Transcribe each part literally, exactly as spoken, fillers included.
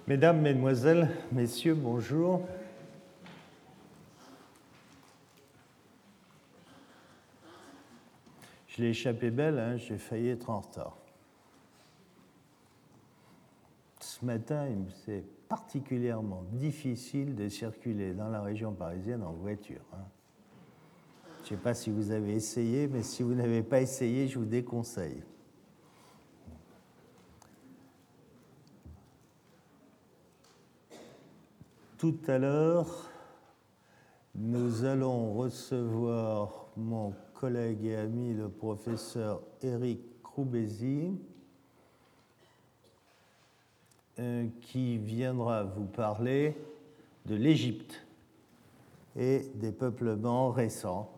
Mesdames, Mesdemoiselles, Messieurs, bonjour. Je l'ai échappé belle, hein, j'ai failli être en retard. Ce matin, c'est particulièrement difficile de circuler dans la région parisienne en voiture. Hein. Je ne sais pas si vous avez essayé, mais si vous n'avez pas essayé, je vous déconseille. Tout à l'heure, nous allons recevoir mon collègue et ami, le professeur Éric Croubézy, euh, qui viendra vous parler de l'Égypte et des peuplements récents.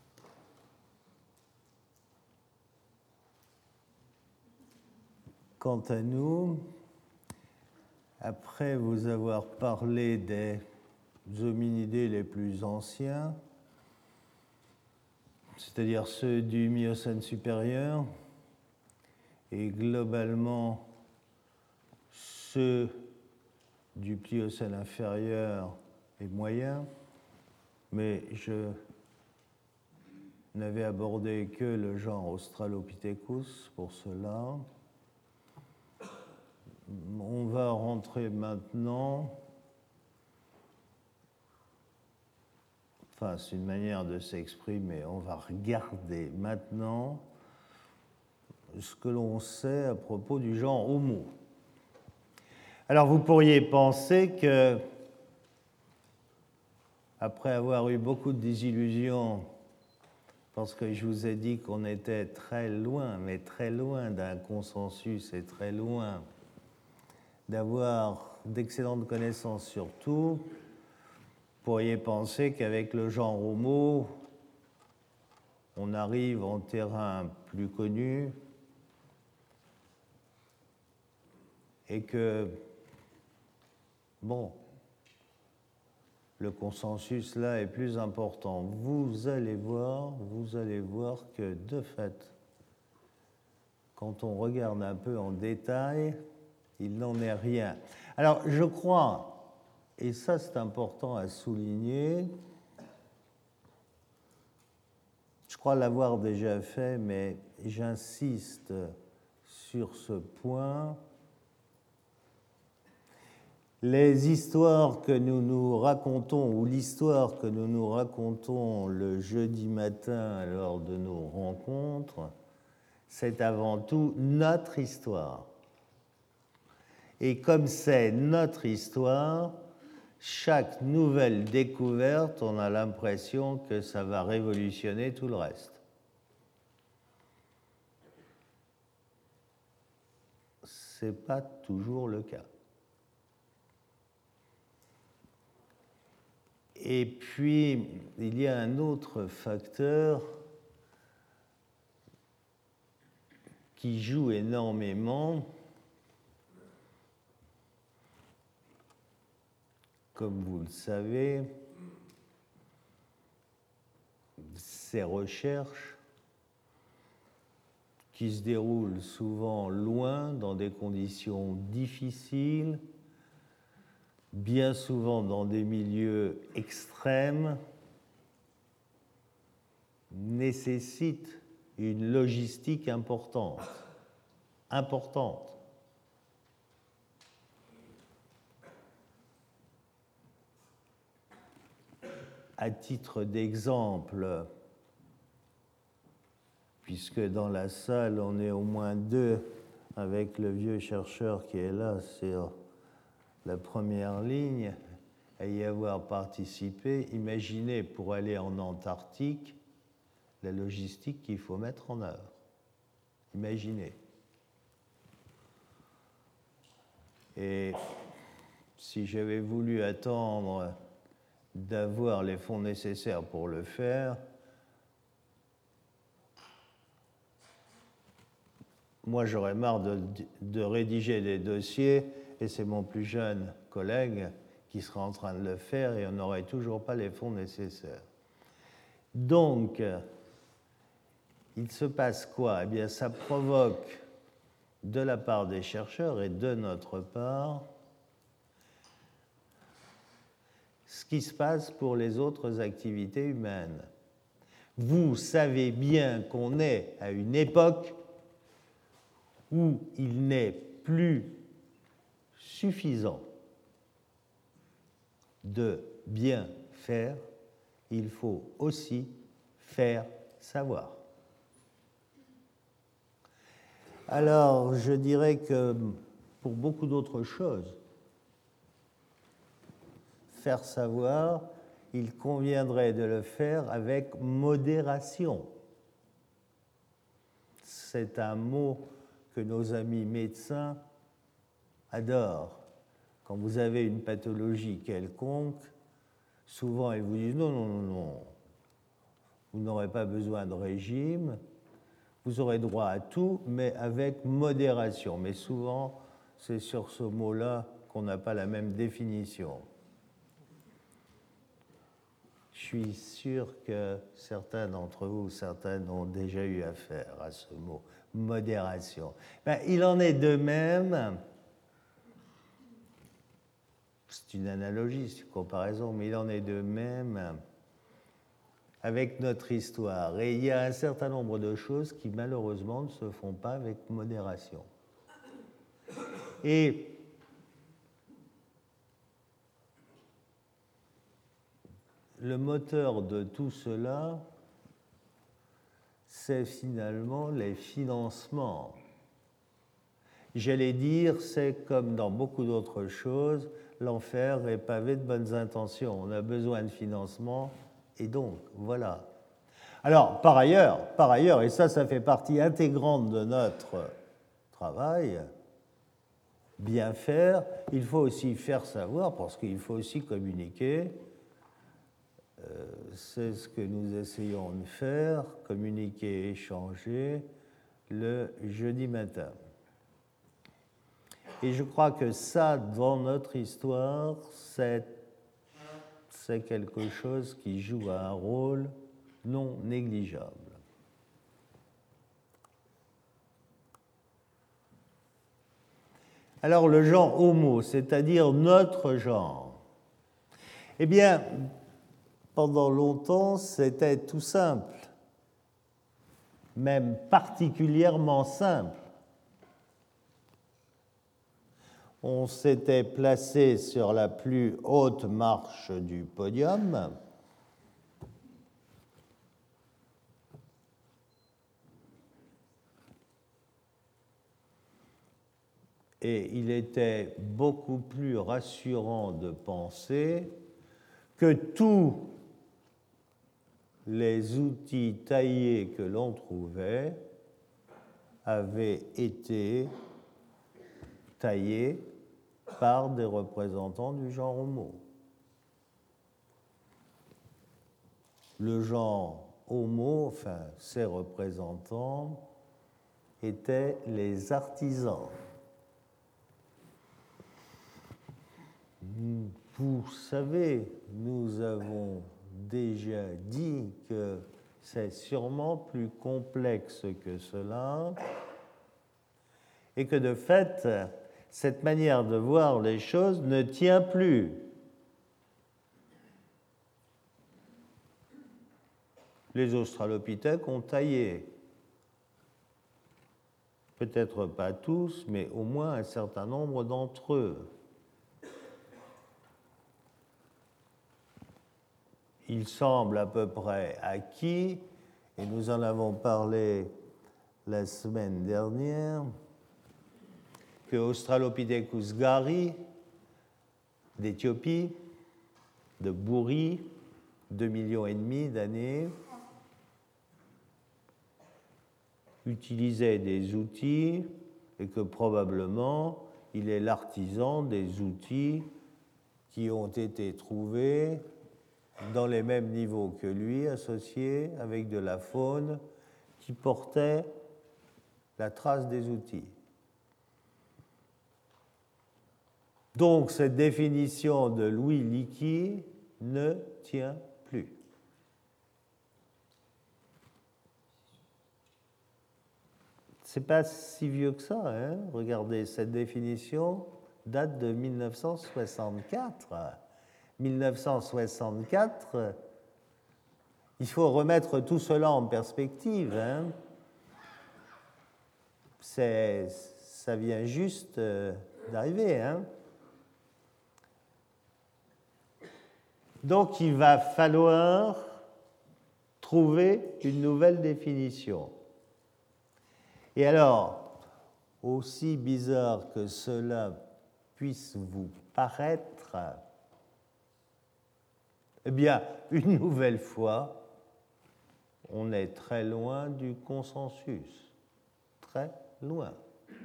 Quant à nous, après vous avoir parlé des hominidés les plus anciens, c'est-à-dire ceux du Miocène supérieur, et globalement ceux du Pliocène inférieur et moyen, mais je n'avais abordé que le genre Australopithecus pour cela. On va rentrer maintenant, enfin c'est une manière de s'exprimer, on va regarder maintenant ce que l'on sait à propos du genre Homo. Alors vous pourriez penser que, après avoir eu beaucoup de désillusions, parce que je vous ai dit qu'on était très loin, mais très loin d'un consensus et très loin d'avoir d'excellentes connaissances sur tout, vous pourriez penser qu'avec le genre Homo, on arrive en terrain plus connu et que, bon, le consensus là est plus important. Vous allez voir, vous allez voir que de fait, quand on regarde un peu en détail, il n'en est rien. Alors, je crois, et ça c'est important à souligner, je crois l'avoir déjà fait, mais j'insiste sur ce point. Les histoires que nous nous racontons, ou l'histoire que nous nous racontons le jeudi matin lors de nos rencontres, c'est avant tout notre histoire. Et comme c'est notre histoire, chaque nouvelle découverte, on a l'impression que ça va révolutionner tout le reste. Ce n'est pas toujours le cas. Et puis, il y a un autre facteur qui joue énormément, comme vous le savez, ces recherches qui se déroulent souvent loin, dans des conditions difficiles, bien souvent dans des milieux extrêmes, nécessitent une logistique importante. Importante. À titre d'exemple, puisque dans la salle, on est au moins deux avec le vieux chercheur qui est là sur la première ligne, à y avoir participé, imaginez pour aller en Antarctique la logistique qu'il faut mettre en œuvre. Imaginez. Et si j'avais voulu attendre d'avoir les fonds nécessaires pour le faire, moi j'aurais marre de, de rédiger des dossiers et c'est mon plus jeune collègue qui sera en train de le faire et on n'aurait toujours pas les fonds nécessaires. Donc, il se passe quoi? Eh bien, ça provoque de la part des chercheurs et de notre part ce qui se passe pour les autres activités humaines. Vous savez bien qu'on est à une époque où il n'est plus suffisant de bien faire, il faut aussi faire savoir. Alors, je dirais que pour beaucoup d'autres choses, faire savoir, il conviendrait de le faire avec modération. C'est un mot que nos amis médecins adorent. Quand vous avez une pathologie quelconque, souvent ils vous disent non, non, non, non, vous n'aurez pas besoin de régime, vous aurez droit à tout, mais avec modération. Mais souvent, c'est sur ce mot-là qu'on n'a pas la même définition. Je suis sûr que certains d'entre vous, certaines ont déjà eu affaire à ce mot, modération. Ben, il en est de même, c'est une analogie, c'est une comparaison, mais il en est de même avec notre histoire. Et il y a un certain nombre de choses qui, malheureusement, ne se font pas avec modération. Et le moteur de tout cela, c'est finalement les financements. J'allais dire, c'est comme dans beaucoup d'autres choses, l'enfer est pavé de bonnes intentions. On a besoin de financement, et donc, voilà. Alors, par ailleurs, par ailleurs, et ça, ça fait partie intégrante de notre travail, bien faire, il faut aussi faire savoir, parce qu'il faut aussi communiquer. Euh, c'est ce que nous essayons de faire, communiquer, échanger, le jeudi matin. Et je crois que ça, dans notre histoire, c'est, c'est quelque chose qui joue un rôle non négligeable. Alors, le genre homo, c'est-à-dire notre genre, eh bien, pendant longtemps, c'était tout simple, même particulièrement simple. On s'était placé sur la plus haute marche du podium. Et il était beaucoup plus rassurant de penser que tous les outils taillés que l'on trouvait avaient été taillés par des représentants du genre homo. Le genre homo, enfin ses représentants, étaient les artisans. Vous savez, nous avons déjà dit que c'est sûrement plus complexe que cela et que de fait, cette manière de voir les choses ne tient plus. Les australopithèques ont taillé. Peut-être pas tous, mais au moins un certain nombre d'entre eux. Il semble à peu près acquis, et nous en avons parlé la semaine dernière, que Australopithecus gari d'Éthiopie, de Buri, deux millions et demi d'années, utilisait des outils et que probablement il est l'artisan des outils qui ont été trouvés dans les mêmes niveaux que lui, associés avec de la faune qui portait la trace des outils. Donc cette définition de Louis Leakey ne tient plus. C'est pas si vieux que ça, hein? Regardez, cette définition date de mille neuf cent soixante-quatre. mille neuf cent soixante-quatre, il faut remettre tout cela en perspective. Hein. C'est, ça vient juste euh, d'arriver. Hein. Donc, il va falloir trouver une nouvelle définition. Et alors, aussi bizarre que cela puisse vous paraître, eh bien, une nouvelle fois, on est très loin du consensus. Très loin.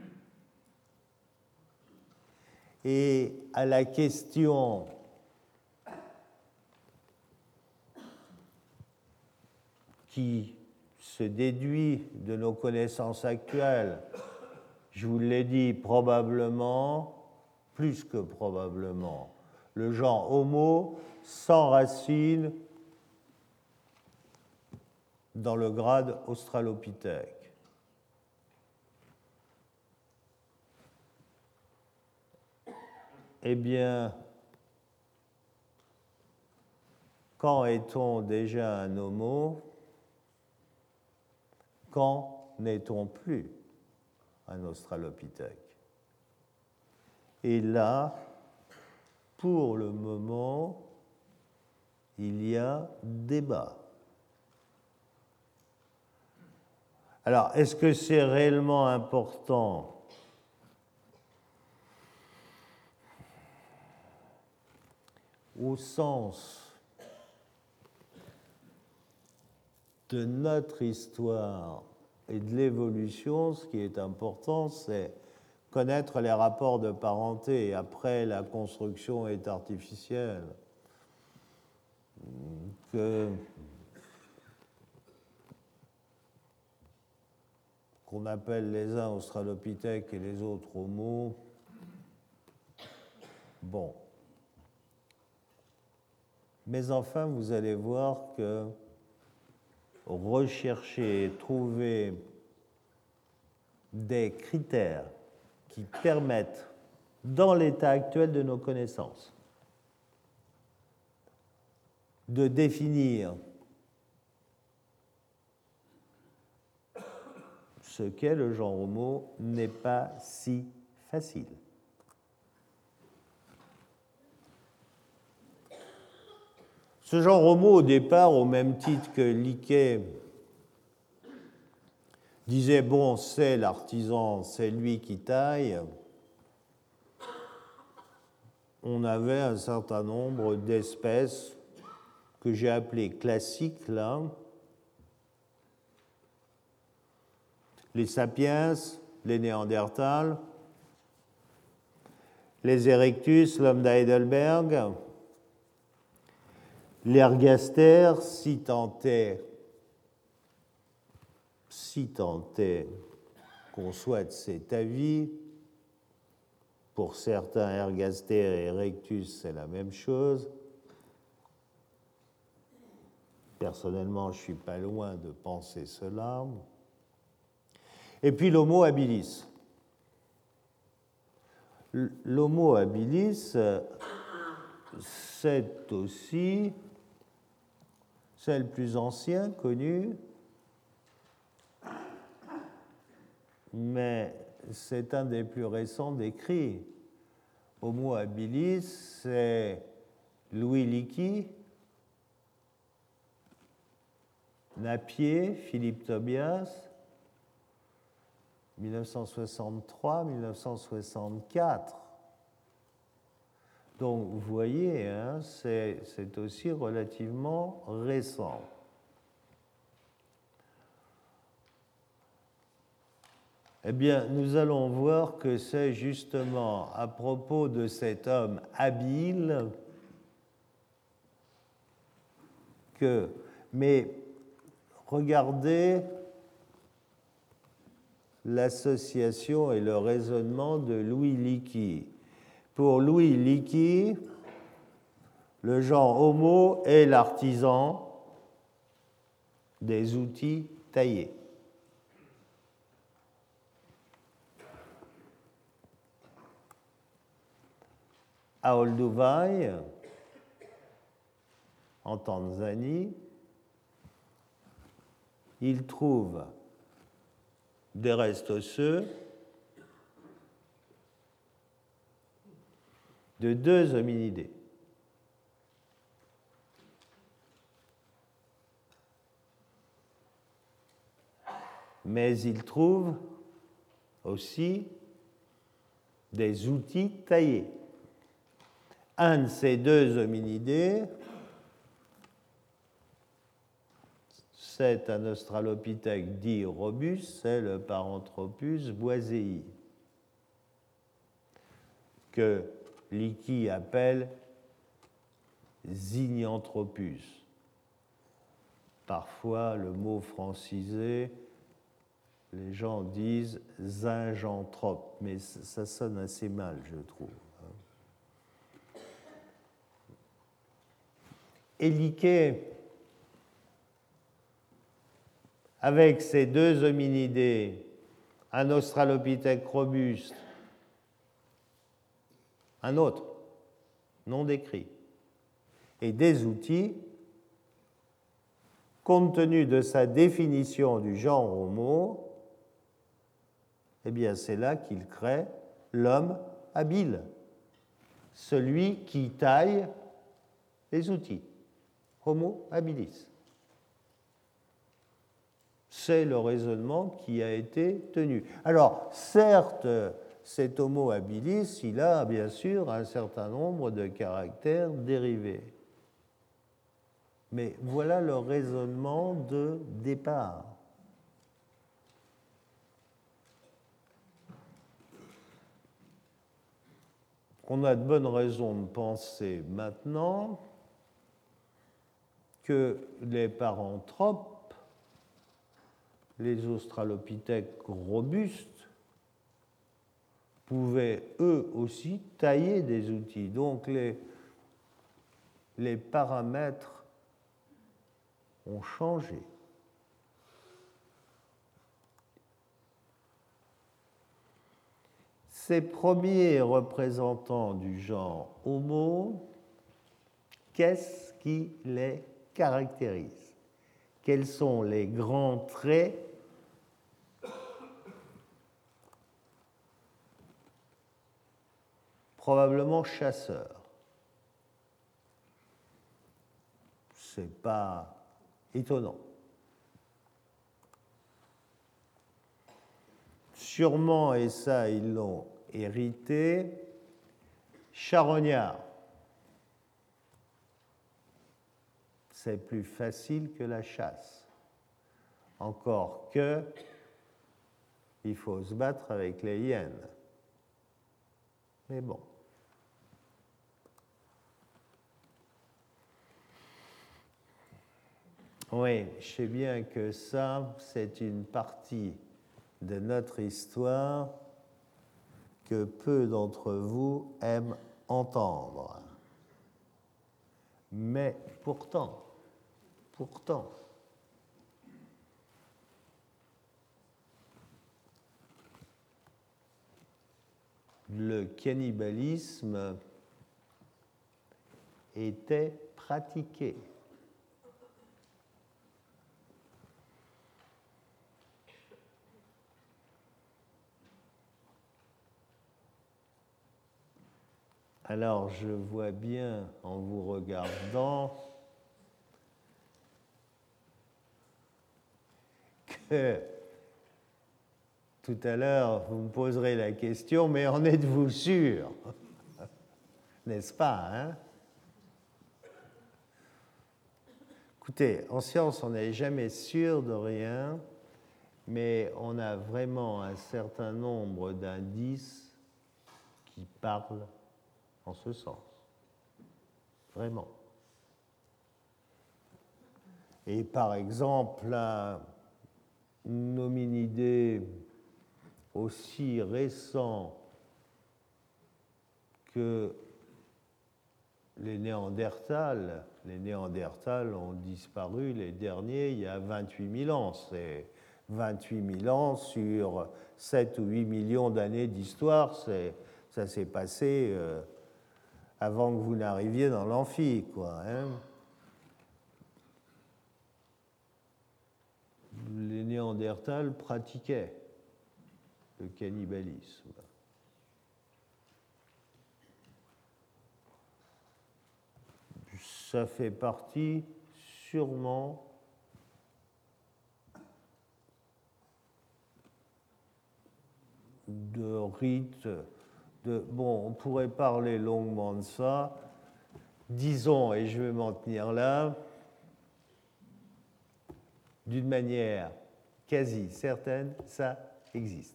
Et à la question qui se déduit de nos connaissances actuelles, je vous l'ai dit, probablement, plus que probablement, le genre Homo s'enracine dans le grade Australopithèque. Eh bien, quand est-on déjà un Homo? Quand n'est-on plus un Australopithèque? Et là, pour le moment, il y a débat. Alors, est-ce que c'est réellement important ? Au sens de notre histoire et de l'évolution, ce qui est important, c'est connaître les rapports de parenté. Et après, la construction est artificielle. Que, qu'on appelle les uns Australopithèques et les autres Homo. Bon. Mais enfin, vous allez voir que rechercher, trouver des critères qui permettent, dans l'état actuel de nos connaissances, de définir ce qu'est le genre Homo n'est pas si facile. Ce genre Homo, au départ, au même titre que Leakey disait, bon, c'est l'artisan, c'est lui qui taille, on avait un certain nombre d'espèces que j'ai appelées classiques, là. Les sapiens, les néandertals, les erectus, l'homme d'Heidelberg, l'ergaster, si tant est, si tant est qu'on souhaite cet avis. Pour certains, ergaster et erectus, c'est la même chose. Personnellement, je ne suis pas loin de penser cela. Et puis l'Homo habilis. L'Homo habilis, c'est aussi, c'est le plus ancien connu, mais c'est un des plus récents décrits. Homo habilis, c'est Louis Leakey, Napier, Philippe Tobias, mille neuf cent soixante-trois mille neuf cent soixante-quatre. Donc, vous voyez, hein, c'est, c'est aussi relativement récent. Eh bien, nous allons voir que c'est justement à propos de cet homme habile que... Mais regardez l'association et le raisonnement de Louis Leakey. Pour Louis Leakey, le genre Homo est l'artisan des outils taillés. À Olduvai, en Tanzanie, il trouve des restes osseux de deux hominidés. Mais il trouve aussi des outils taillés. Un de ces deux hominidés, c'est un australopithèque dit robuste, c'est le Paranthropus boisei, que Leakey appelle Zinyanthropus. Parfois, le mot francisé, les gens disent zinjanthrope, mais ça sonne assez mal, je trouve. Et Leakey, avec ces deux hominidés, un australopithèque robuste, un autre, non décrit, et des outils, compte tenu de sa définition du genre Homo, eh bien c'est là qu'il crée l'homme habile, celui qui taille les outils, Homo habilis. C'est le raisonnement qui a été tenu. Alors, certes, cet Homo habilis, il a bien sûr un certain nombre de caractères dérivés. Mais voilà le raisonnement de départ. On a de bonnes raisons de penser maintenant que les paranthropes, les australopithèques robustes, pouvaient eux aussi tailler des outils. Donc les, les paramètres ont changé. Ces premiers représentants du genre Homo, qu'est-ce qui les caractérise? Quels sont les grands traits probablement chasseurs? Ce n'est pas étonnant. Sûrement, et ça ils l'ont hérité, charognard. C'est plus facile que la chasse. Encore que, il faut se battre avec les hyènes. Mais bon. Oui, je sais bien que ça, c'est une partie de notre histoire que peu d'entre vous aiment entendre. Mais pourtant, pourtant, le cannibalisme était pratiqué. Alors, je vois bien en vous regardant que tout à l'heure, vous me poserez la question, mais en êtes-vous sûr? N'est-ce pas, hein? Écoutez, en science, on n'est jamais sûr de rien, mais on a vraiment un certain nombre d'indices qui parlent en ce sens. Vraiment. Et par exemple, un hominidé aussi récent que les Néandertals, les Néandertals ont disparu, les derniers, il y a vingt-huit mille ans. C'est vingt-huit mille ans sur sept ou huit millions d'années d'histoire. C'est, ça s'est passé euh, avant que vous n'arriviez dans l'amphi, quoi. Hein. les Néandertals pratiquaient le cannibalisme. Ça fait partie sûrement de rites. De, bon, on pourrait parler longuement de ça. Disons, et je vais m'en tenir là, d'une manière quasi certaine, ça existe.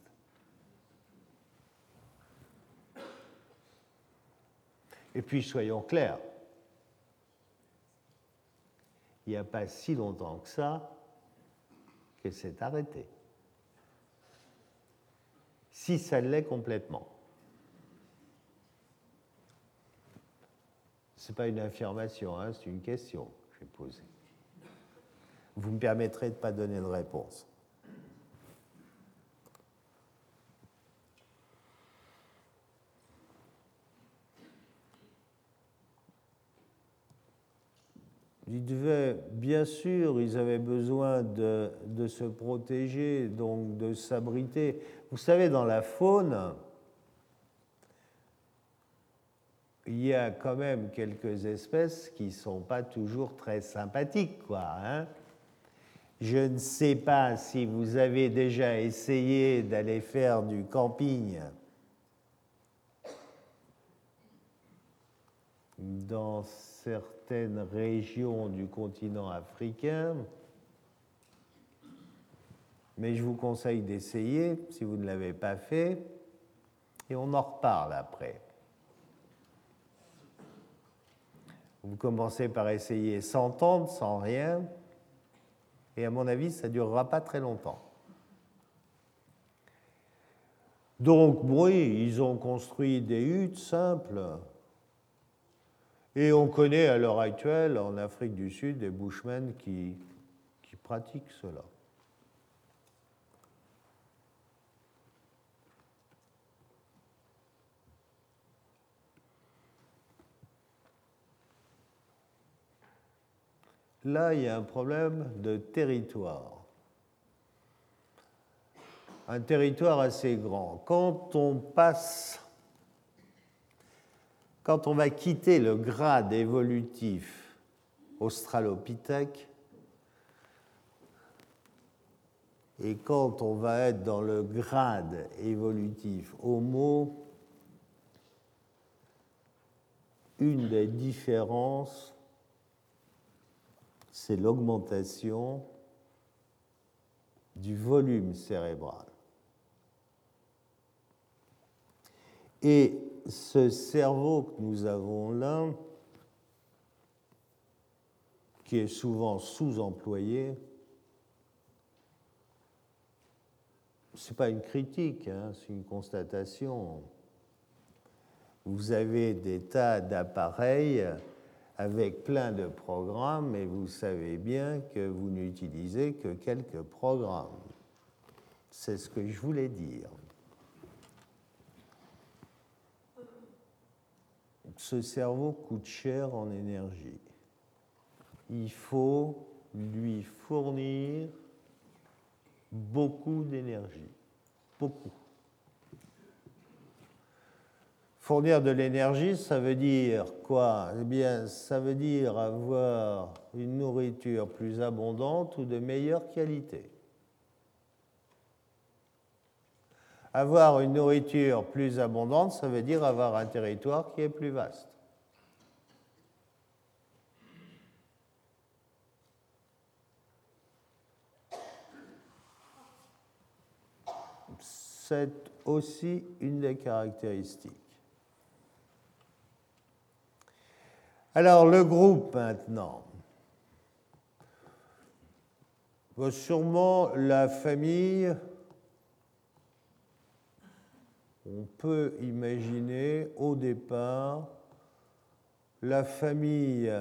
Et puis, soyons clairs, il n'y a pas si longtemps que ça que c'est arrêté. Si ça l'est complètement. Ce n'est pas une affirmation, hein, c'est une question que je vais poser. Vous me permettrez de ne pas donner de réponse. Ils devaient, bien sûr, ils avaient besoin de, de se protéger, donc de s'abriter. Vous savez, dans la faune, il y a quand même quelques espèces qui ne sont pas toujours très sympathiques, quoi, hein. Je ne sais pas si vous avez déjà essayé d'aller faire du camping dans certaines régions du continent africain, mais je vous conseille d'essayer si vous ne l'avez pas fait, et on en reparle après. Vous commencez par essayer sans tente, sans rien, et à mon avis, ça ne durera pas très longtemps. Donc, oui, ils ont construit des huttes simples, et on connaît à l'heure actuelle, en Afrique du Sud, des bushmen qui, qui pratiquent cela. Là, il y a un problème de territoire. Un territoire assez grand. Quand on passe, quand on va quitter le grade évolutif australopithèque, et quand on va être dans le grade évolutif Homo, une des différences, c'est l'augmentation du volume cérébral. Et ce cerveau que nous avons là, qui est souvent sous-employé, ce n'est pas une critique, hein, c'est une constatation. Vous avez des tas d'appareils avec plein de programmes, et vous savez bien que vous n'utilisez que quelques programmes. C'est ce que je voulais dire. Ce cerveau coûte cher en énergie. Il faut lui fournir beaucoup d'énergie. Beaucoup. Fournir de l'énergie, ça veut dire quoi? Eh bien, ça veut dire avoir une nourriture plus abondante ou de meilleure qualité. Avoir une nourriture plus abondante, ça veut dire avoir un territoire qui est plus vaste. C'est aussi une des caractéristiques. Alors, le groupe maintenant. Bon, sûrement la famille, on peut imaginer au départ la famille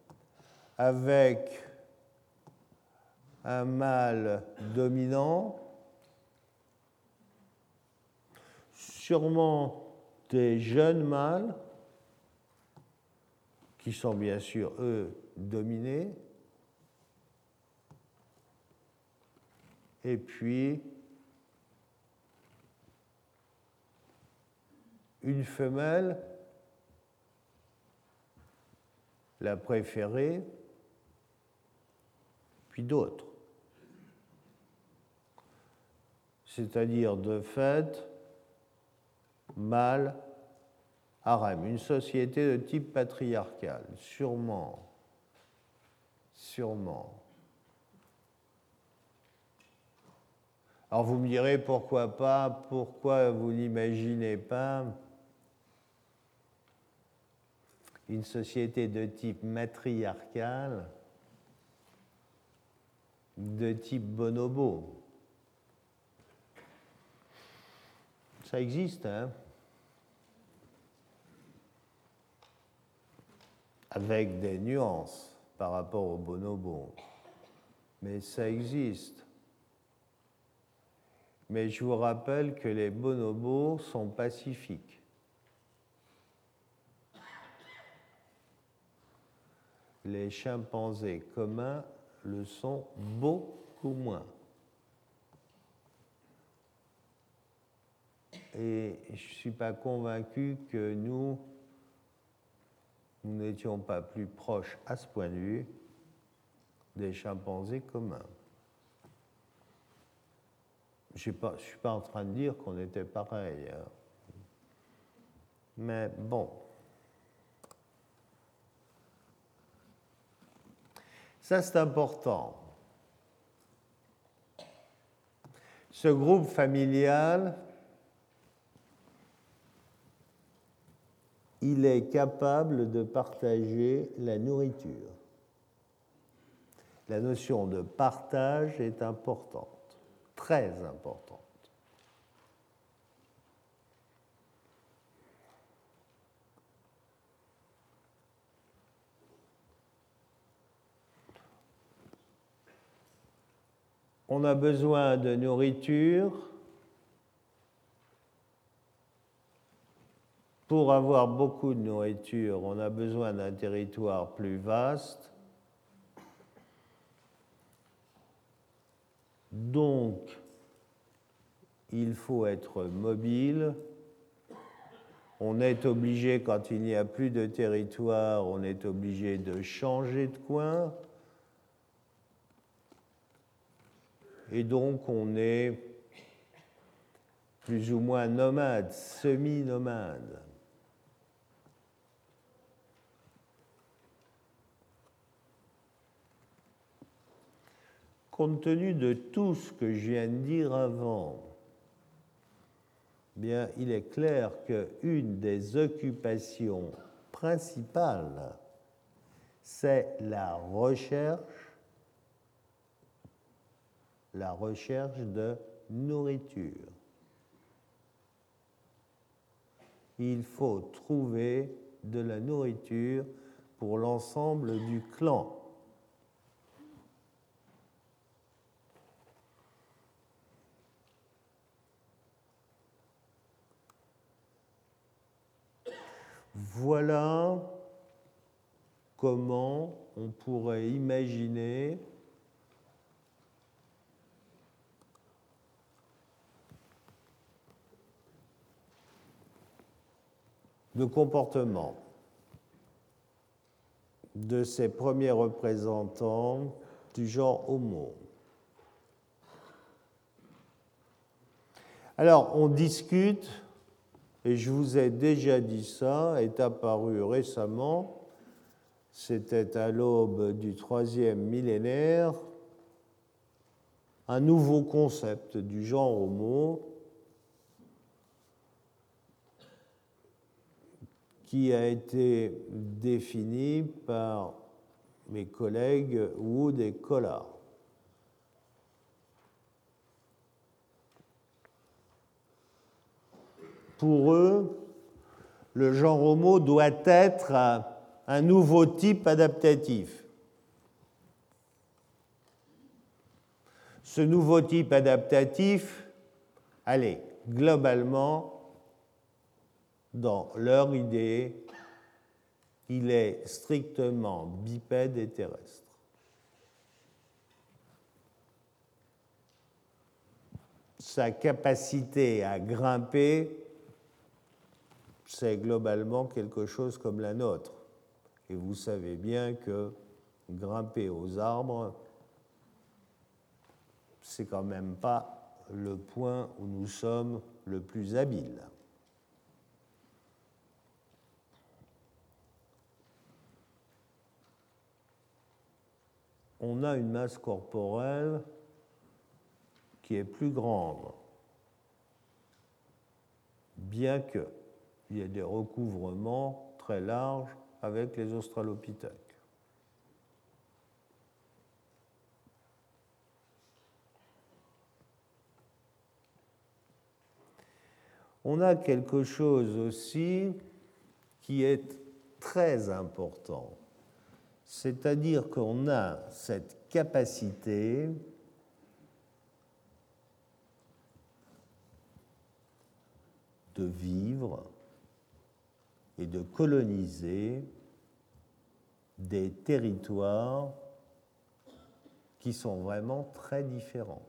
avec un mâle dominant, sûrement des jeunes mâles, qui sont bien sûr, eux, dominés, et puis une femelle, la préférée, puis d'autres. C'est-à-dire, de fait, mâle, harem, une société de type patriarcal, sûrement, sûrement. Alors vous me direz, pourquoi pas, pourquoi vous n'imaginez pas une société de type matriarcal, de type bonobo? Ça existe, hein? Avec des nuances par rapport au bonobo. Mais ça existe. Mais je vous rappelle que les bonobos sont pacifiques. Les chimpanzés communs le sont beaucoup moins. Et je ne suis pas convaincu que nous, nous n'étions pas plus proches à ce point de vue des chimpanzés communs. Je ne suis pas en train de dire qu'on était pareil. Hein. Mais bon. Ça, c'est important. Ce groupe familial, il est capable de partager la nourriture. La notion de partage est importante, très importante. On a besoin de nourriture pour avoir beaucoup de nourriture. On a besoin d'un territoire plus vaste. Donc, il faut être mobile. On est obligé, quand il n'y a plus de territoire, on est obligé de changer de coin. Et donc, on est plus ou moins nomade, semi-nomade. Compte tenu de tout ce que je viens de dire avant, bien, il est clair qu'une des occupations principales, c'est la recherche, la recherche de nourriture. Il faut trouver de la nourriture pour l'ensemble du clan. Voilà comment on pourrait imaginer le comportement de ces premiers représentants du genre Homo. Alors, on discute, et je vous ai déjà dit ça, est apparu récemment, c'était à l'aube du troisième millénaire, un nouveau concept du genre Homo qui a été défini par mes collègues Wood et Collard. Pour eux, le genre Homo doit être un nouveau type adaptatif. Ce nouveau type adaptatif, allez, globalement, dans leur idée, il est strictement bipède et terrestre. sa capacité à grimper, c'est globalement quelque chose comme la nôtre. Et vous savez bien que grimper aux arbres, c'est quand même pas le point où nous sommes le plus habiles. On a une masse corporelle qui est plus grande, bien qu'il y ait des recouvrements très larges avec les australopithèques. On a quelque chose aussi qui est très important, c'est-à-dire qu'on a cette capacité de vivre et de coloniser des territoires qui sont vraiment très différents.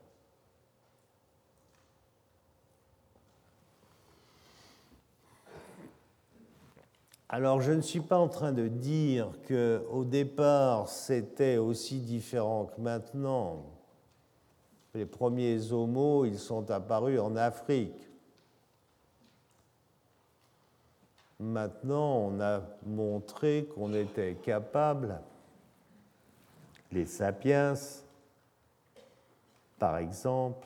Alors, je ne suis pas en train de dire qu'au départ, c'était aussi différent que maintenant. Les premiers homos, ils sont apparus en Afrique. Maintenant, on a montré qu'on était capable, les sapiens, par exemple,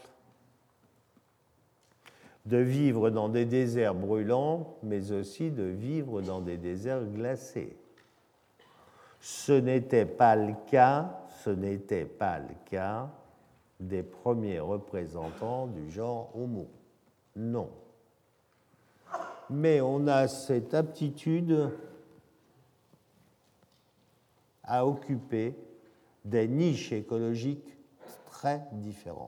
de vivre dans des déserts brûlants, mais aussi de vivre dans des déserts glacés. Ce n'était pas le cas, ce n'était pas le cas des premiers représentants du genre Homo. Non. Mais on a cette aptitude à occuper des niches écologiques très différentes.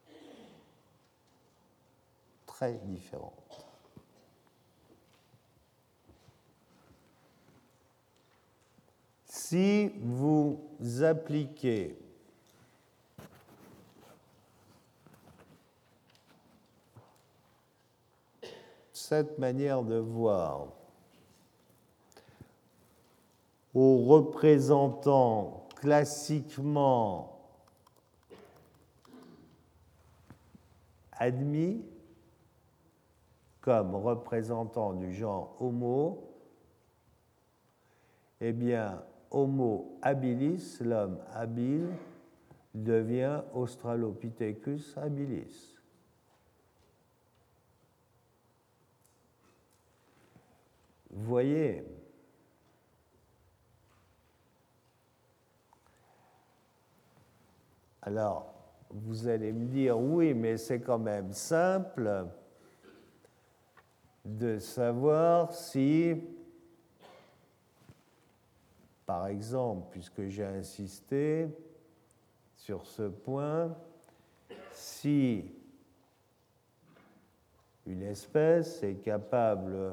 Très différentes. Si vous appliquez cette manière de voir aux représentants classiquement admis comme représentants du genre Homo, eh bien, Homo habilis, l'homme habile, devient Australopithecus habilis. Vous voyez, alors, vous allez me dire, oui, mais c'est quand même simple de savoir si, par exemple, puisque j'ai insisté sur ce point, si une espèce est capable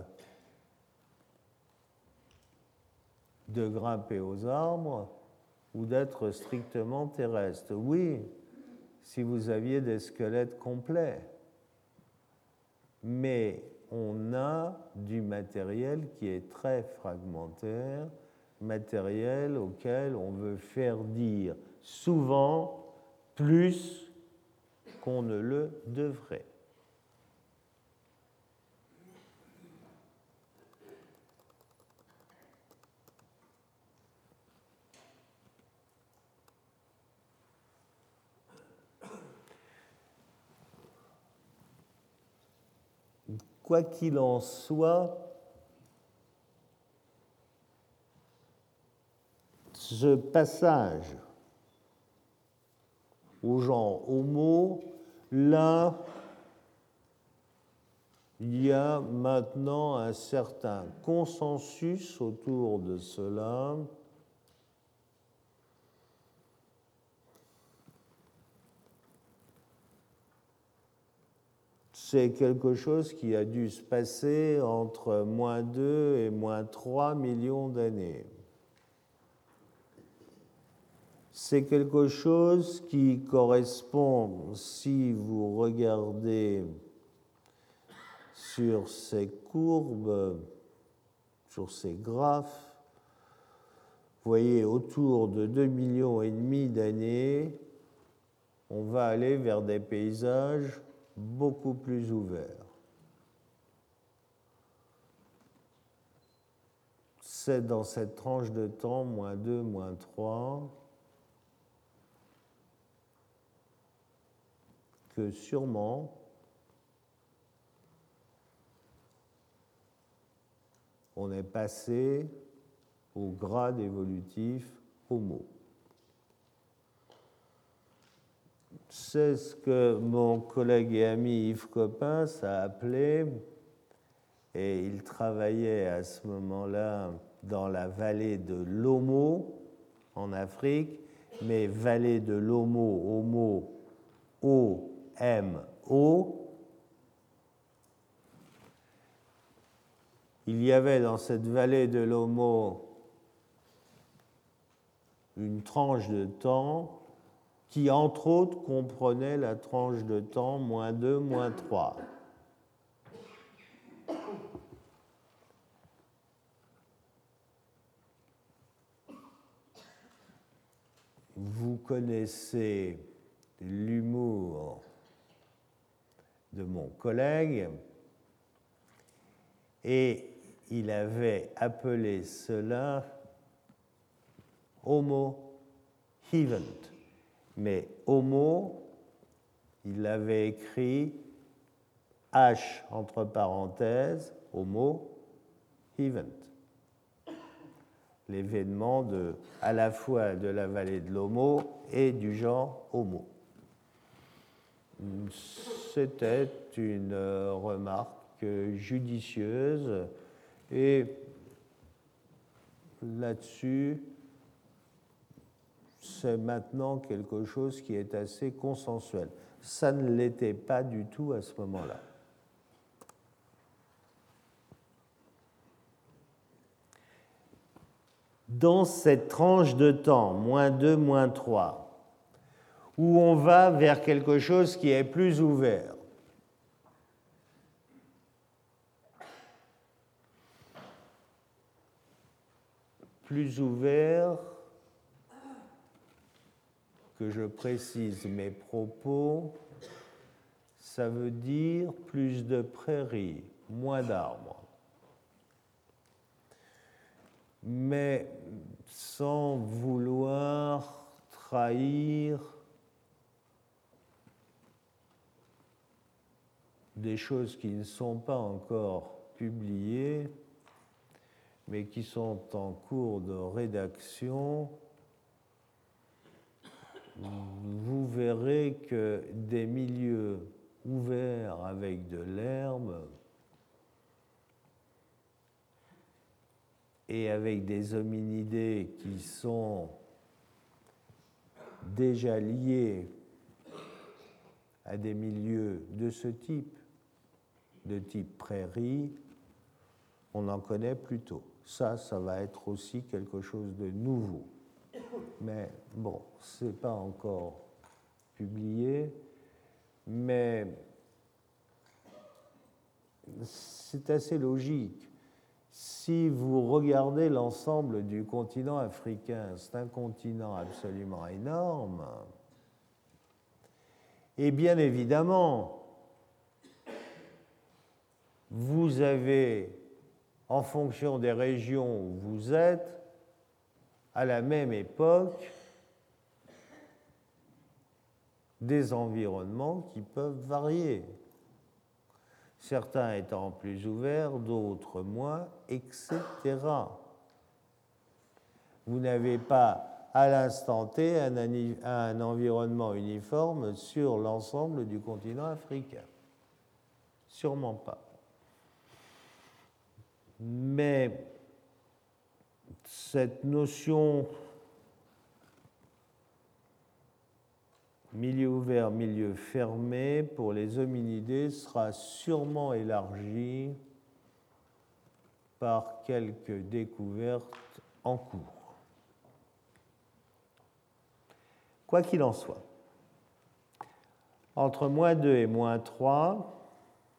de grimper aux arbres ou d'être strictement terrestre. Oui, si vous aviez des squelettes complets. Mais on a du matériel qui est très fragmentaire, matériel auquel on veut faire dire souvent plus qu'on ne le devrait. Quoi qu'il en soit, ce passage au genre Homo, là, il y a maintenant un certain consensus autour de cela. C'est quelque chose qui a dû se passer entre moins deux et moins trois millions d'années. c'est quelque chose qui correspond, si vous regardez sur ces courbes, sur ces graphes, vous voyez, autour de deux millions et demi d'années, on va aller vers des paysages beaucoup plus ouverts. C'est dans cette tranche de temps, moins deux, moins trois, que sûrement on est passé au grade évolutif Homo. C'est ce que mon collègue et ami Yves Coppens a appelé, et il travaillait à ce moment-là dans la vallée de l'Omo en Afrique, mais vallée de l'Omo, Homo, O M O. Il y avait dans cette vallée de l'Omo une tranche de temps qui, entre autres, comprenait la tranche de temps moins deux, moins trois. Vous connaissez l'humour de mon collègue, et il avait appelé cela Homo Hevent. Mais Homo, il l'avait écrit H entre parenthèses, Homo Hevent. L'événement de, à la fois de la vallée de l'Homo et du genre Homo. C'était une remarque judicieuse, et là-dessus, c'est maintenant quelque chose qui est assez consensuel. Ça ne l'était pas du tout à ce moment-là. Dans cette tranche de temps, moins deux, moins trois, où on va vers quelque chose qui est plus ouvert, plus ouvert, que je précise mes propos, ça veut dire plus de prairies, moins d'arbres. Mais sans vouloir trahir des choses qui ne sont pas encore publiées, mais qui sont en cours de rédaction, vous verrez que des milieux ouverts avec de l'herbe et avec des hominidés qui sont déjà liés à des milieux de ce type, de type prairie, on en connaît plutôt. Ça, ça va être aussi quelque chose de nouveau. Mais bon, ce n'est pas encore publié, mais c'est assez logique. Si vous regardez l'ensemble du continent africain, c'est un continent absolument énorme, et bien évidemment, vous avez, en fonction des régions où vous êtes, à la même époque, des environnements qui peuvent varier. Certains étant plus ouverts, d'autres moins, et cetera. Vous n'avez pas, à l'instant T, un, un environnement uniforme sur l'ensemble du continent africain. Sûrement pas. Mais cette notion milieu ouvert, milieu fermé, pour les hominidés, sera sûrement élargie par quelques découvertes en cours. Quoi qu'il en soit, entre moins deux et moins trois,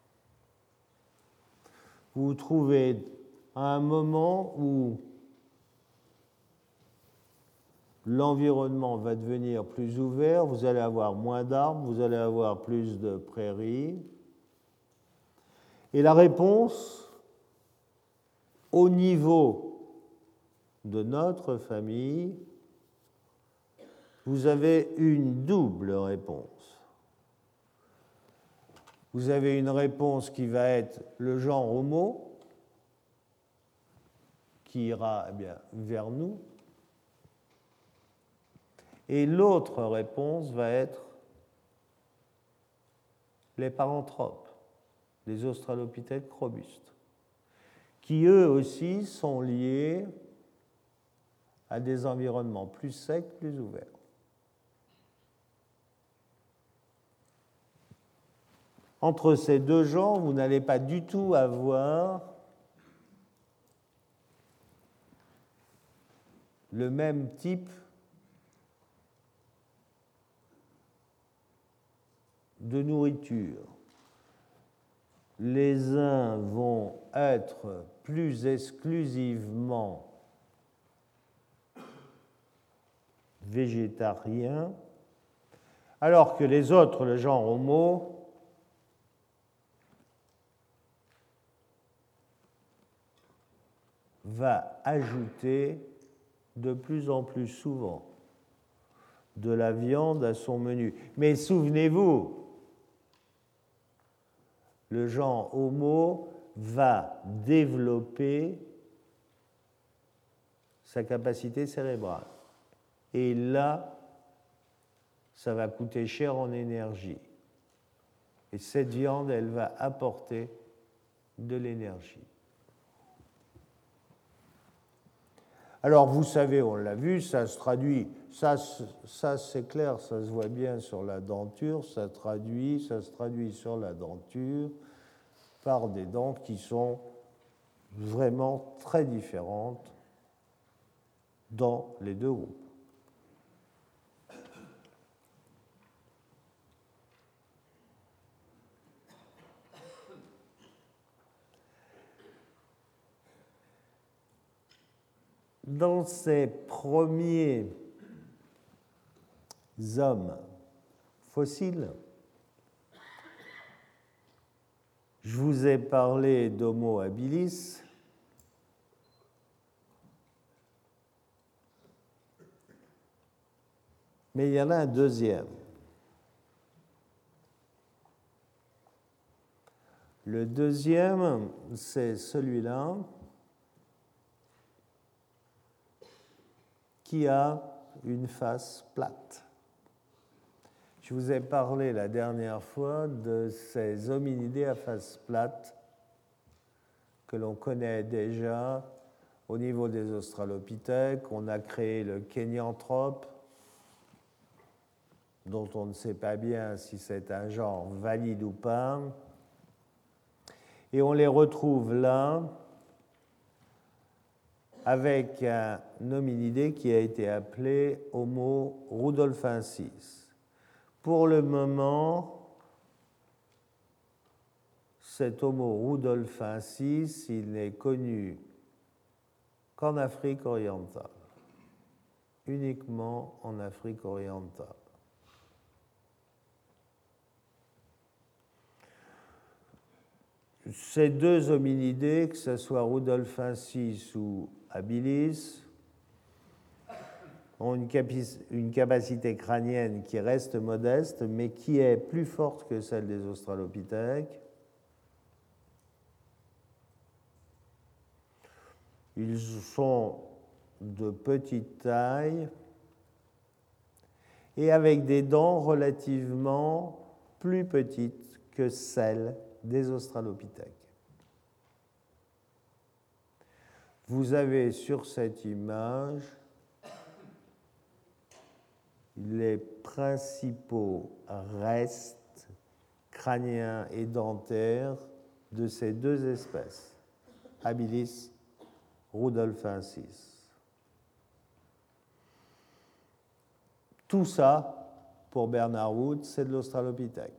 vous vous trouvez à un moment où l'environnement va devenir plus ouvert, vous allez avoir moins d'arbres, vous allez avoir plus de prairies. Et la réponse, au niveau de notre famille, vous avez une double réponse. Vous avez une réponse qui va être le genre Homo, qui ira eh bien, vers nous, et l'autre réponse va être les paranthropes, les australopithèques robustes, qui eux aussi sont liés à des environnements plus secs, plus ouverts. Entre ces deux genres, vous n'allez pas du tout avoir le même type de nourriture. Les uns vont être plus exclusivement végétariens, alors que les autres, le genre Homo, va ajouter de plus en plus souvent de la viande à son menu. Mais souvenez-vous, le genre Homo va développer sa capacité cérébrale. Et là, ça va coûter cher en énergie. Et cette viande, elle va apporter de l'énergie. Alors, vous savez, on l'a vu, ça se traduit, ça, ça c'est clair, ça se voit bien sur la denture, ça, traduit, ça se traduit sur la denture par des dents qui sont vraiment très différentes dans les deux groupes. Dans ces premiers hommes fossiles, je vous ai parlé d'Homo habilis. Mais il y en a un deuxième. Le deuxième, c'est celui-là qui a une face plate. Je vous ai parlé la dernière fois de ces hominidés à face plate que l'on connaît déjà au niveau des australopithèques. On a créé le Kenyanthrope, dont on ne sait pas bien si c'est un genre valide ou pas. Et on les retrouve là avec un hominidé qui a été appelé Homo rudolfensis. Pour le moment, cet Homo rudolfensis, il n'est connu qu'en Afrique orientale, uniquement en Afrique orientale. Ces deux hominidés, que ce soit rudolfensis ou habilis, ont une, capi- une capacité crânienne qui reste modeste, mais qui est plus forte que celle des australopithèques. Ils sont de petite taille et avec des dents relativement plus petites que celles des australopithèques. Vous avez sur cette image les principaux restes crâniens et dentaires de ces deux espèces, habilis, rudolfensis. Tout ça, pour Bernard Wood, c'est de l'Australopithèque.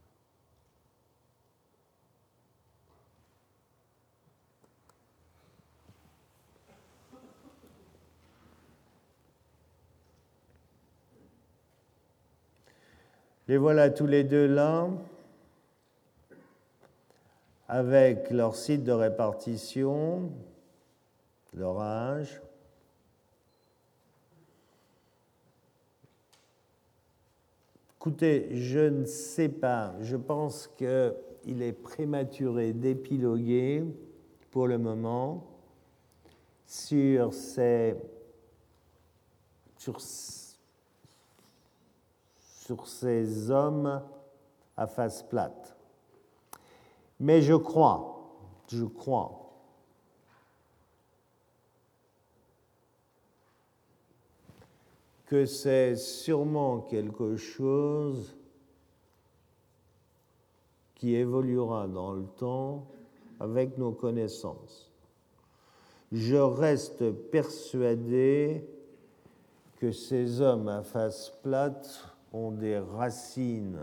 Les voilà tous les deux là, avec leur site de répartition, leur âge. Écoutez, je ne sais pas, je pense qu'il est prématuré d'épiloguer pour le moment sur ces, sur, sur ces hommes à face plate. Mais je crois, je crois que c'est sûrement quelque chose qui évoluera dans le temps avec nos connaissances. Je reste persuadé que ces hommes à face plate ont des racines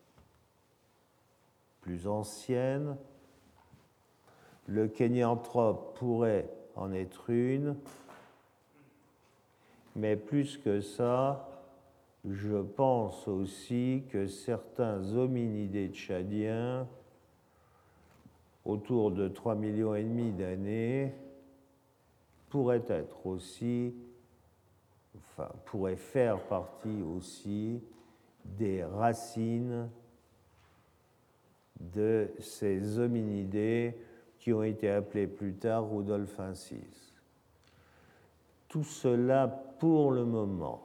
plus anciennes. Le Kenyanthrope pourrait en être une. Mais plus que ça, je pense aussi que certains hominidés tchadiens, autour de trois millions et demi d'années, pourraient être aussi, enfin, pourraient faire partie aussi des racines de ces hominidés qui ont été appelés plus tard rudolfensis. Tout cela, pour le moment,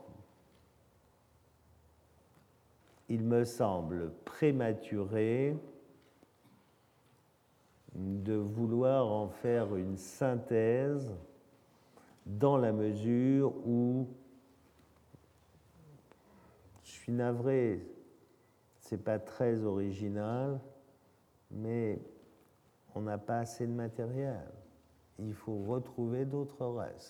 il me semble prématuré de vouloir en faire une synthèse dans la mesure où, je suis navré, c'est pas très original, mais on n'a pas assez de matériel. Il faut retrouver d'autres restes.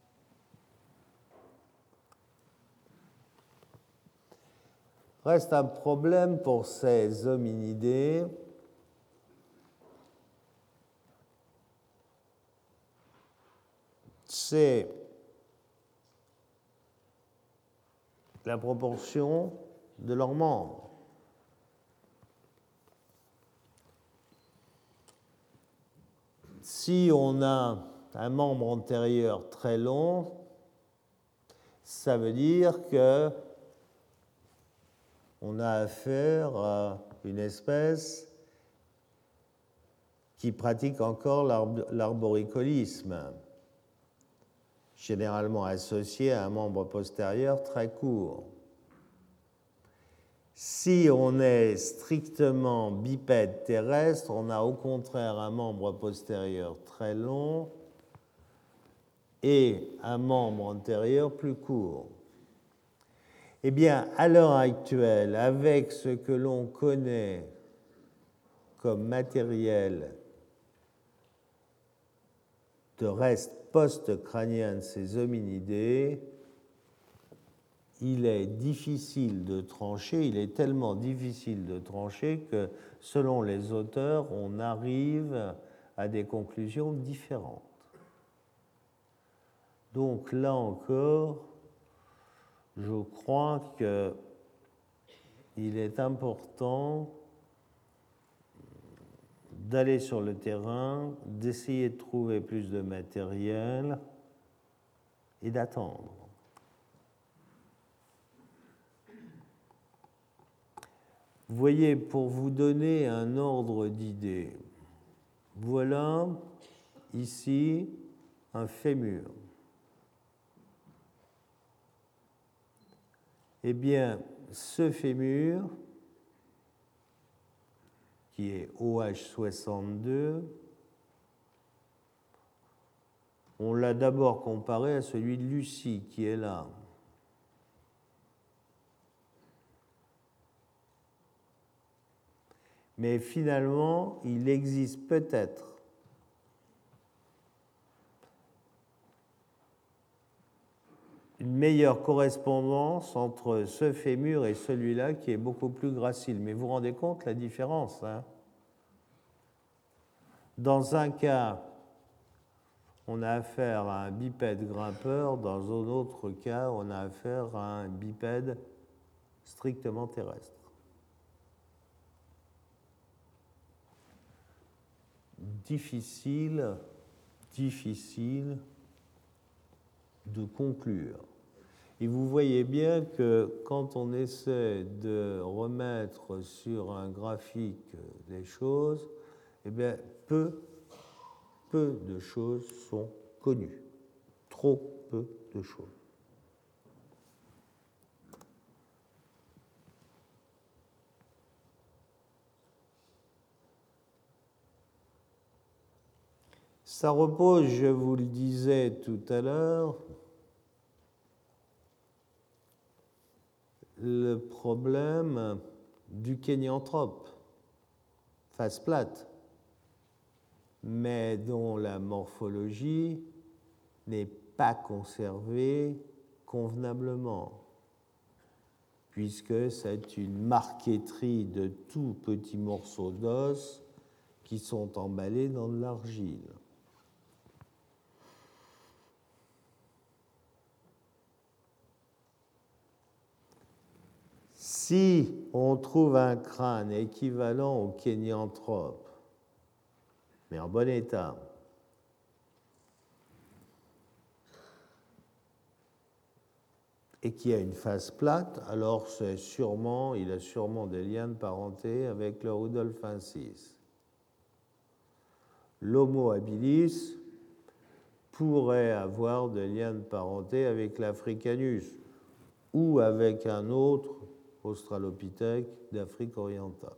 Reste un problème pour ces hominidés. C'est la proportion de leurs membres. Si on a un membre antérieur très long, ça veut dire que on a affaire à une espèce qui pratique encore l'arboricolisme, généralement associé à un membre postérieur très court. Si on est strictement bipède terrestre, on a au contraire un membre postérieur très long et un membre antérieur plus court. Eh bien, à l'heure actuelle, avec ce que l'on connaît comme matériel de restes post-crâniens de ces hominidés, il est difficile de trancher, il est tellement difficile de trancher que, selon les auteurs, on arrive à des conclusions différentes. Donc là encore, je crois qu'il est important d'aller sur le terrain, d'essayer de trouver plus de matériel et d'attendre. Vous voyez, pour vous donner un ordre d'idée, voilà ici un fémur. Eh bien, ce fémur, qui est O H soixante-deux, on l'a d'abord comparé à celui de Lucie, qui est là. Mais finalement, il existe peut-être une meilleure correspondance entre ce fémur et celui-là qui est beaucoup plus gracile. Mais vous vous rendez compte la différence, hein? Dans un cas, on a affaire à un bipède grimpeur, dans un autre cas, on a affaire à un bipède strictement terrestre. Difficile, difficile de conclure. Et vous voyez bien que quand on essaie de remettre sur un graphique des choses, eh bien, peu, peu de choses sont connues. Trop peu de choses. Ça repose, je vous le disais tout à l'heure, le problème du kénianthrope, face plate, mais dont la morphologie n'est pas conservée convenablement, puisque c'est une marqueterie de tout petits morceaux d'os qui sont emballés dans de l'argile. Si on trouve un crâne équivalent au kénianthrope, mais en bon état, et qui a une face plate, alors c'est sûrement, il a sûrement des liens de parenté avec le rudolfensis. L'Homo habilis pourrait avoir des liens de parenté avec l'Africanus ou avec un autre australopithèque d'Afrique orientale.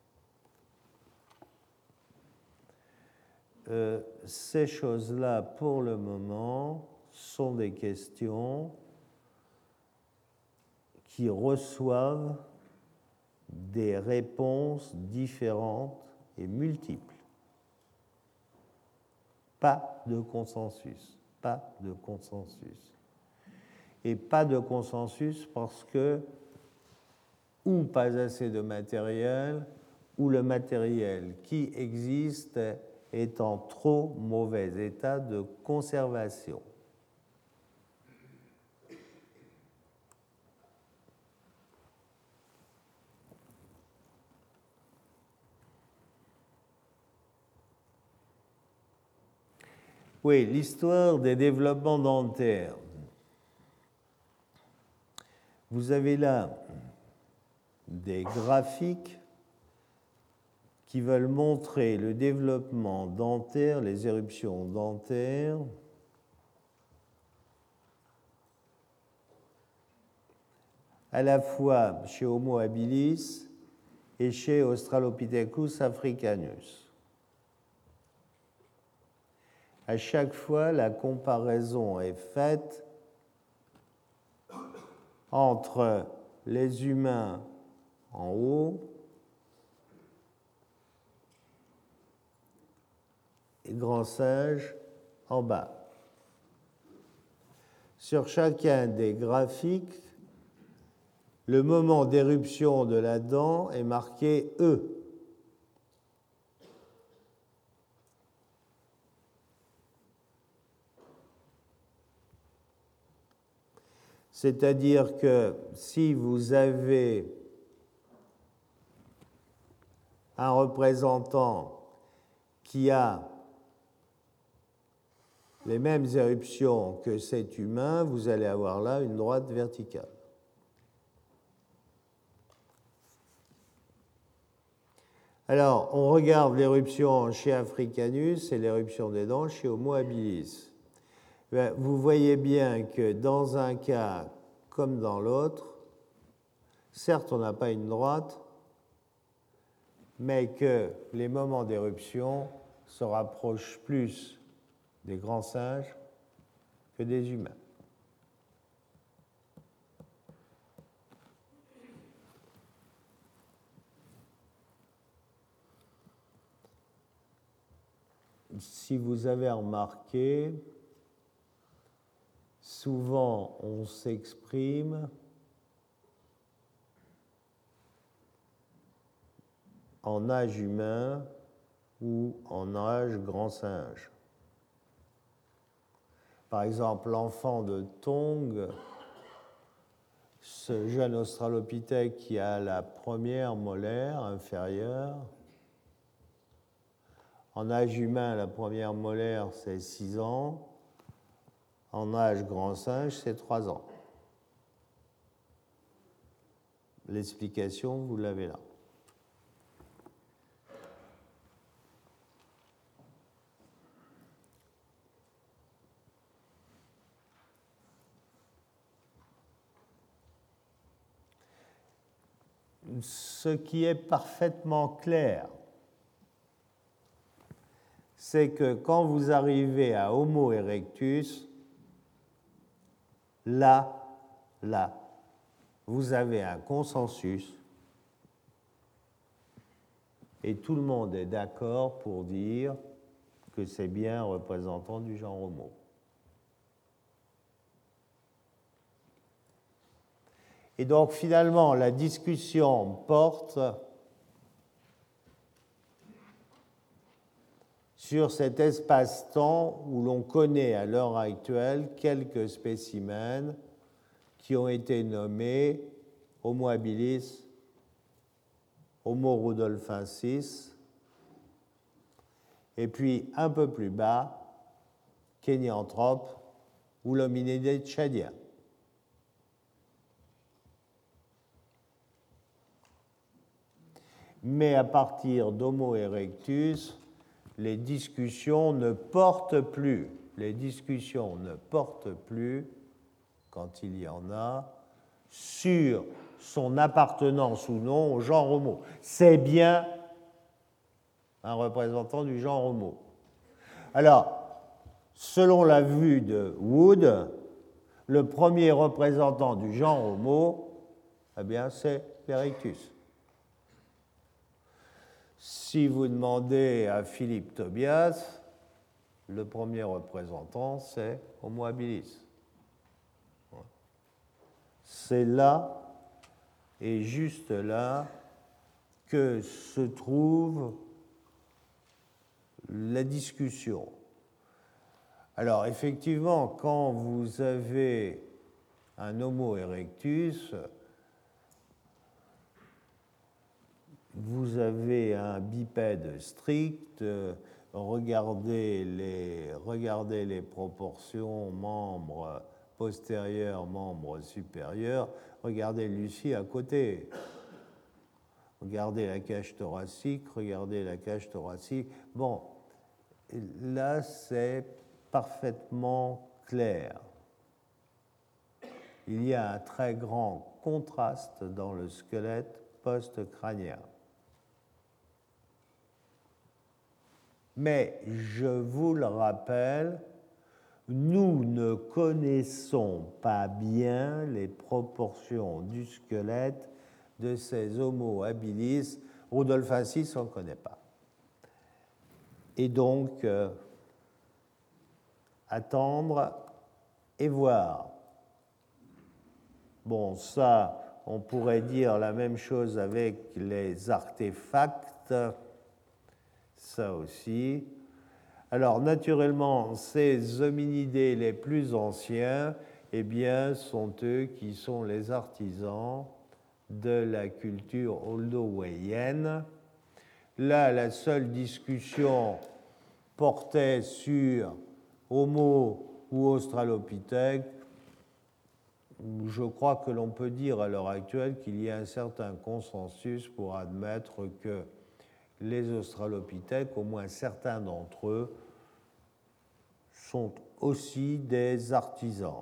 Euh, ces choses-là, pour le moment, sont des questions qui reçoivent des réponses différentes et multiples. Pas de consensus, pas de consensus. Et pas de consensus parce que ou pas assez de matériel, ou le matériel qui existe est en trop mauvais état de conservation. Oui, l'histoire des développements dentaires. Vous avez là des graphiques qui veulent montrer le développement dentaire, les éruptions dentaires à la fois chez Homo habilis et chez Australopithecus africanus. À chaque fois, la comparaison est faite entre les humains en haut et grands singes en bas. Sur chacun des graphiques, le moment d'éruption de la dent est marqué E. C'est-à-dire que si vous avez un représentant qui a les mêmes éruptions que cet humain, vous allez avoir là une droite verticale. Alors, on regarde l'éruption chez Africanus et l'éruption des dents chez Homo habilis. Vous voyez bien que dans un cas comme dans l'autre, certes, on n'a pas une droite, mais que les moments d'éruption se rapprochent plus des grands singes que des humains. Si vous avez remarqué, souvent on s'exprime en âge humain ou en âge grand singe. Par exemple, l'enfant de Tong, ce jeune australopithèque qui a la première molaire inférieure, en âge humain, la première molaire, c'est six ans. En âge grand singe, c'est trois ans. L'explication, vous l'avez là. Ce qui est parfaitement clair, c'est que quand vous arrivez à Homo erectus, là, là, vous avez un consensus et tout le monde est d'accord pour dire que c'est bien un représentant du genre Homo. Et donc finalement, la discussion porte sur cet espace-temps où l'on connaît à l'heure actuelle quelques spécimens qui ont été nommés Homo habilis, Homo rudolfensis, et puis un peu plus bas, Kenyanthrope ou l'hominidé tchadien. Mais à partir d'Homo erectus, les discussions ne portent plus, les discussions ne portent plus, quand il y en a, sur son appartenance ou non au genre Homo. C'est bien un représentant du genre Homo. Alors, selon la vue de Wood, le premier représentant du genre Homo, eh bien, c'est l'Erectus. Si vous demandez à Philippe Tobias, le premier représentant, c'est Homo habilis. C'est là, et juste là, que se trouve la discussion. Alors, effectivement, quand vous avez un Homo erectus, vous avez un bipède strict, regardez les, regardez les proportions membres postérieurs, membres supérieurs, regardez Lucie à côté. Regardez la cage thoracique, regardez la cage thoracique. Bon, là, c'est parfaitement clair. Il y a un très grand contraste dans le squelette post-crânien. Mais je vous le rappelle, nous ne connaissons pas bien les proportions du squelette de ces Homo habilis. Rudolfensis, on ne connaît pas. Et donc, euh, attendre et voir. Bon, ça, on pourrait dire la même chose avec les artefacts. Ça aussi. Alors, naturellement, ces hominidés les plus anciens, eh bien, sont eux qui sont les artisans de la culture oldowayenne. Là, la seule discussion portait sur Homo ou Australopithèque. Je crois que l'on peut dire à l'heure actuelle qu'il y a un certain consensus pour admettre que les australopithèques, au moins certains d'entre eux, sont aussi des artisans.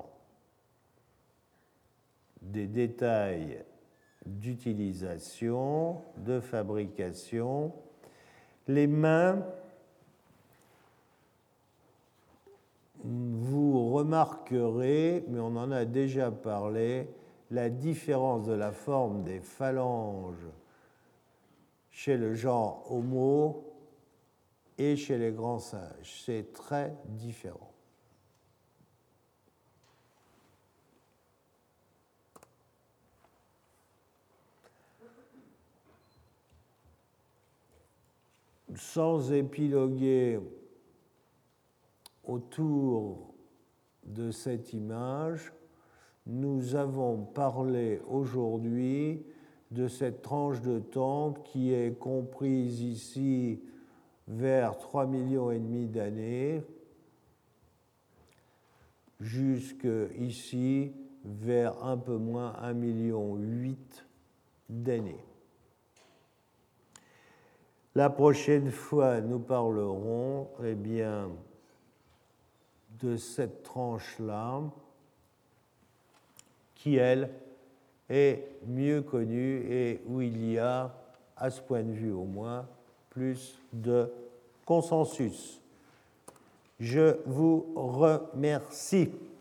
Des détails d'utilisation, de fabrication. Les mains, vous remarquerez, mais on en a déjà parlé, la différence de la forme des phalanges chez le genre Homo et chez les grands singes. C'est très différent. sans épiloguer autour de cette image, nous avons parlé aujourd'hui de cette tranche de temps qui est comprise ici vers trois millions et demi d'années, jusque ici vers un peu moins un million huit d'années. La prochaine fois, nous parlerons eh bien, de cette tranche-là, qui, elle, est mieux connue et où il y a, à ce point de vue au moins, plus de consensus. Je vous remercie.